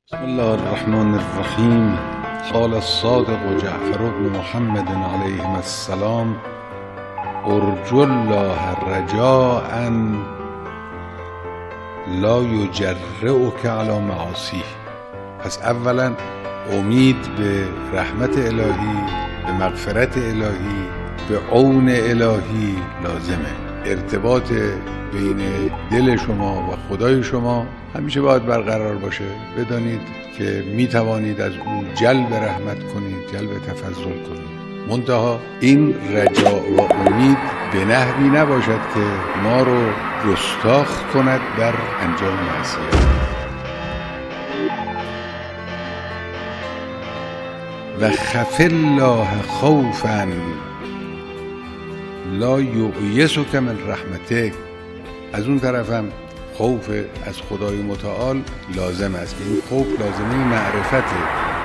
بسم الله الرحمن الرحیم. قال الصادق جعفر بن محمد علیه السلام: ارجو الله رجاء لا یجرئک علی معاصیه. پس اولا امید به رحمت الهی، به مغفرت الهی، به عون الهی لازمه. ارتباط بین دل شما و خدای شما همیشه باید برقرار باشه. بدانید که می توانید از او جلب رحمت کنید، جلب تفضل کنید. منتها این رجا و امید به نحوی نباشد که ما رو گستاخ کند در انجام معصیت. و خف الله خوفا لا یؤیسک من رحمته. از اون طرفم خوف از خدای متعال لازم است. این خوف لازمه معرفته.